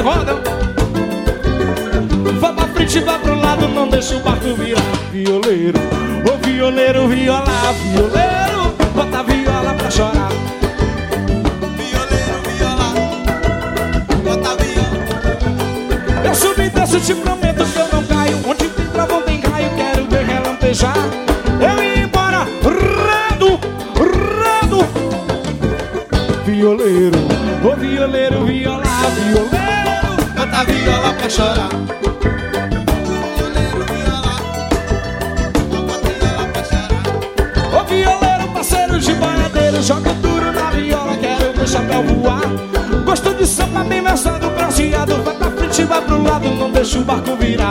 roda. Vai pra frente, vai pro lado, não deixa o barco virar. Violeiro, ô violeiro, viola, violeiro, bota a viola pra chorar. Violeiro, viola, bota a viola. Eu subi e desço, te prometo que eu não caio. Onde tem travão tem raio, quero ver relampejar. Eu ia embora, rado, rado. Violeiro, ô violeiro, viola, violeiro, Bota a viola pra chorar. Violeiro, viola, bota a viola pra chorar. ô violeiro, parceiro de boiadeiro, joga duro na viola, quero ver chapéu voar. Gosto de samba bem versado, bronzeado. Vai pra frente, vai pro lado, não deixa o barco virar.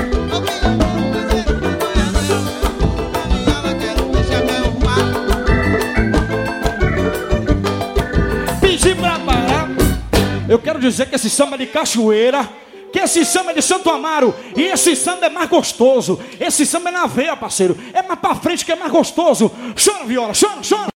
Pedi pra parar. Eu quero dizer que esse samba é de Cachoeira, que esse samba é de Santo Amaro, e esse samba é mais gostoso. Esse samba é na veia, parceiro. É mais pra frente que é mais gostoso. Chora, viola, chora, chora.